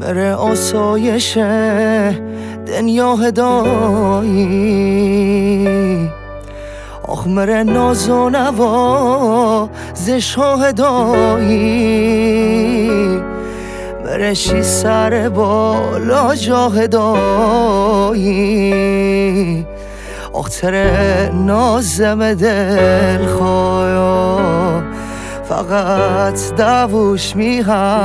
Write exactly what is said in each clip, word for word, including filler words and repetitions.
مره آسایش دنیا هدایی آخ مره ناز و نوا ز شاهدایی مره شی سر بالا جاهدایی آخ تره نازم دل خوایا فقط دووش می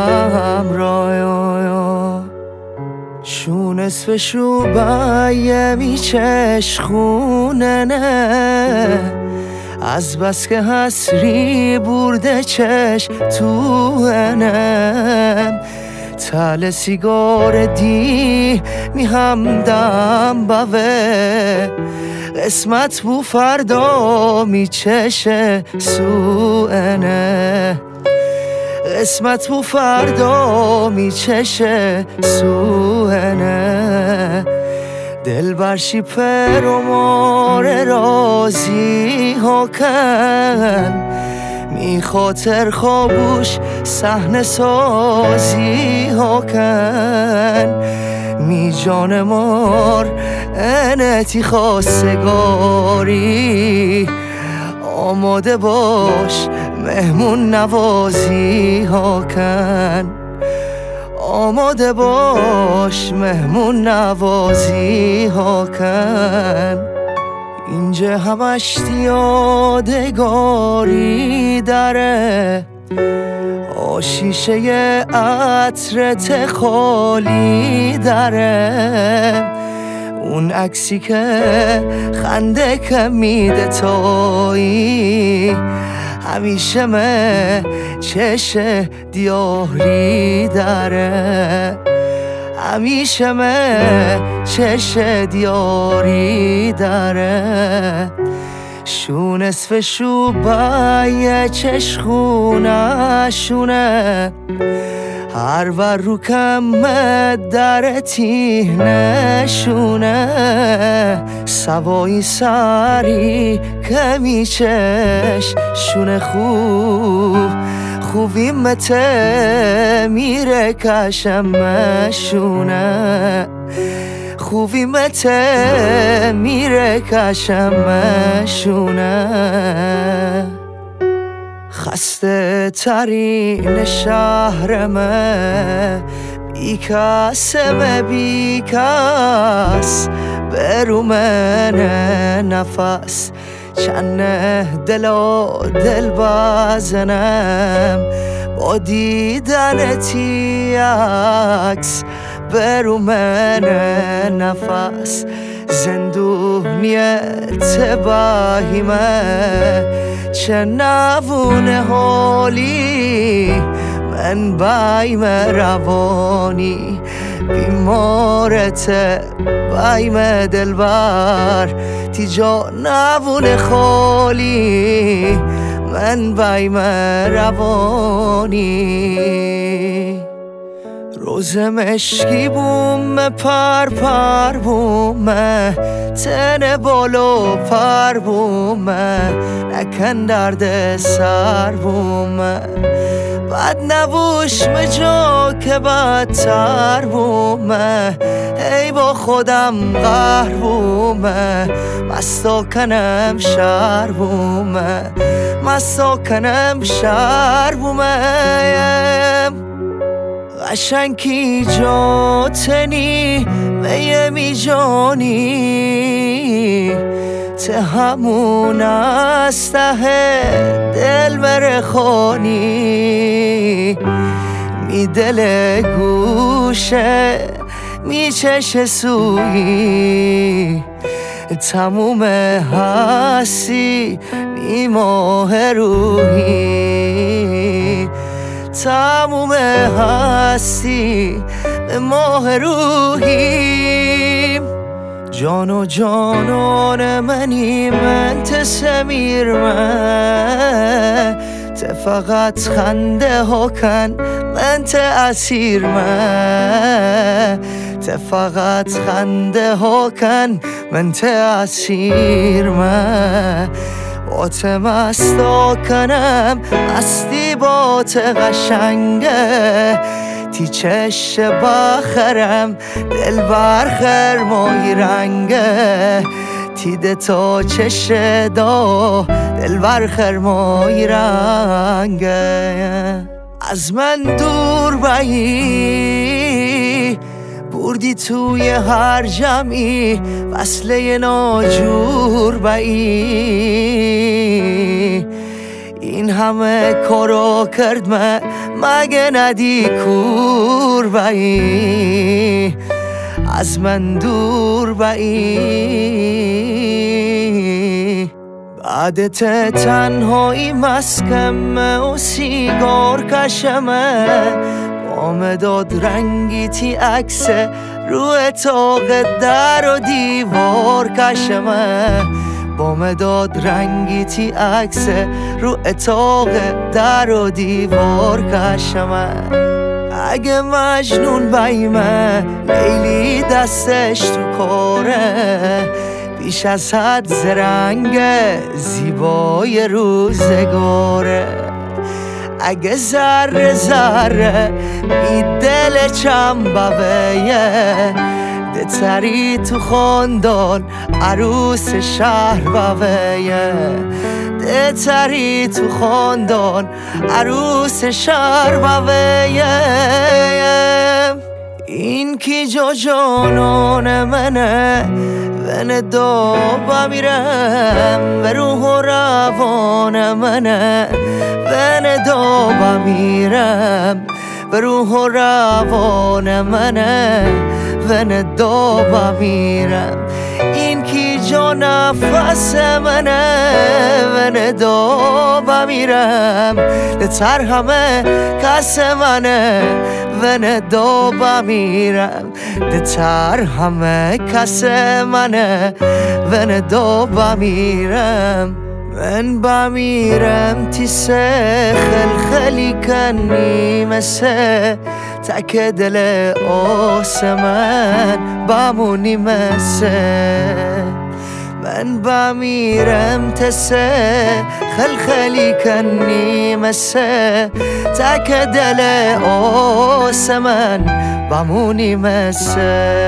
همرایا شو نصف شو بایه می چشخونه نه از بس که حسری برده چش تو انم تل سیگار دی می همدم بوه قسمت بو فردا می چشه سوئنه قسمت بو فردا می چشه سوئنه دل برشی پر و مار رازی ها کن می خاطر خوابوش صحنه سازی ها کن می جان مار انتی خواستگاری آماده باش مهمون نوازی ها کن آماده باش مهمون نوازی ها کن اینجا همش یادگاری داره آشیشه عطرت خالی داره اون عکسی که خنده که میده تایی همیشه من چش دیاری داره همیشه من چش دیاری داره شو نصف شو بایه چشخونه شونه هر ور رو کم در تیهنه شونه سوایی سری کمی چش شونه خوب خوبی مته میره کشم شونه خوبی مته میره کشم شونه خسته ترین شهرمه بیکسمه بیکس برو من نفس چنه دلا دل بزنم با دیدنتی عکس برو من نفس زندونیت بهیمه چه نوونه حالی من بایم روانی بیمارت بایم دلبر تیجا نوونه خالی من بایم روانی روز مشکی بوم پر پر بومه تن بالو پر بومه نکن درد سر بومه بد نبوش مجا که بدتر بومه ای با خودم قهر بومه مستا کنم شهر بومه مستا کنم شهر بومه قشنگی جاتنی میه می جانی ته همون استه دل مره خانی می دل گوشه می چش سویی تموم هستی می ماه روحی تموم هستی به ماه روحی جان و جانان منی من تسمیر من ته فقط خنده ها کن من ته اسیر من ته فقط خنده ها کن من ته اسیر من با ته مستا کنم مستی با ته قشنگه تی چش باخرم دل برخر مای رنگه تیده تو چش دا دل برخر مای رنگه از من دور بایی بردی توی هر جمعی وصله ناجور بایی این همه کارو کرد من مگه ندی کور بایی از من دور بایی بعدت تنهایی مسکمه و سیگار کشمه بام داد رنگی تی عکس رو اتاق در و دیوار کشمه بام داد رنگی تی عکس رو اتاق در و دیوار کشمه اگه مجنون بیمه لیلی دستش تو کاره بیش از حد زرنگ زیبای روزگاره اگه ذره ذره می دل چم بویه ده تری تو خاندان عروس شهر بویه ده تری تو خاندان عروس شهر بویه این کی جو جانان منه ون دو بمیرم و روح و روان منه ون دو بمیرم و روح و روان منه ون دو بمیرم این کی جو نفس منه ون دو بمیرم لتر همه کس منه ون دو بمیرم لتر همه کس منه ون دو بمیرم من بمیرم تی سه خلخلی کنی مثل تک دل آسمن بمونی مثل من بمیرم تی سه خلخلی کنی مثل تک دل آسمن بمونی مثل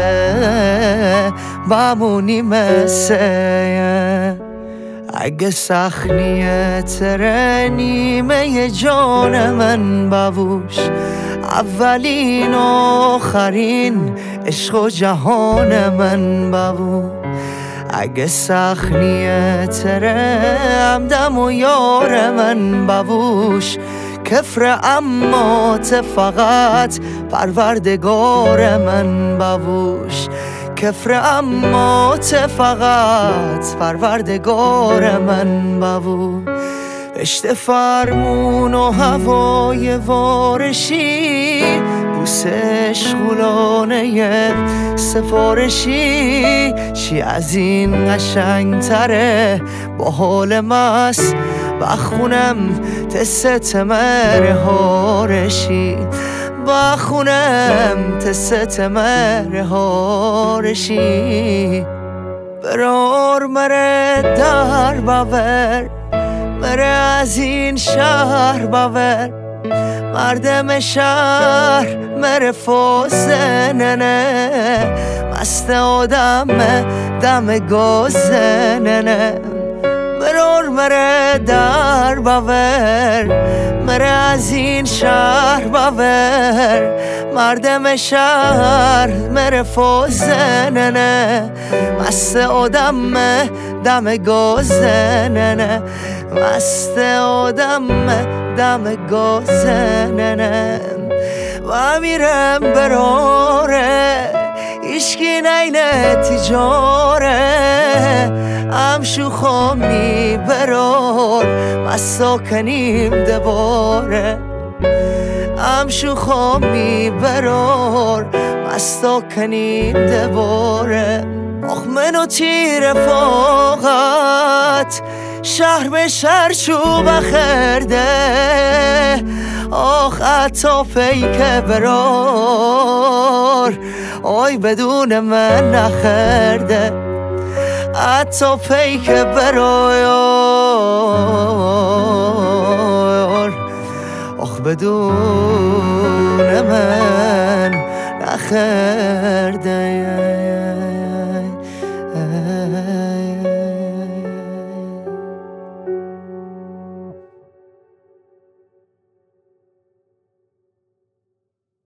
بمونی مثل اگه سخنیت نیمه جان من بوش اولین آخرین عشق و جهان من ببو اگه سخنیت همدم و یار من ببوش کفر اما فقط پروردگار من ببوش کفر اما فقط پروردگار من ببو رشته فرمون و هوای وارشی بوسش غلانه سفارشی چی از این قشنگ تره با حال مست بخونم تست مره هارشی بخونم تست مره هارشی برار مره در باور مره از این شهر باور مردم شهر مره فوزننه مست آدم دم گازننه برار مره در باور مره از این شهر باور مردم شهر مره فوزننه مست آدم دم گازننه مست آدم دم گازننه و میرم براره ایشکی نینه تجاره ام شوخا می برار مسا کنیم دوباره ام شوخا می برار مسا کنیم دوباره آخ منو تیر فاقت شهر به شهر چوب خرده آخ عطا پیک برار آی بدون من نخرده عطا پیک برار آخ بدون من نخرده.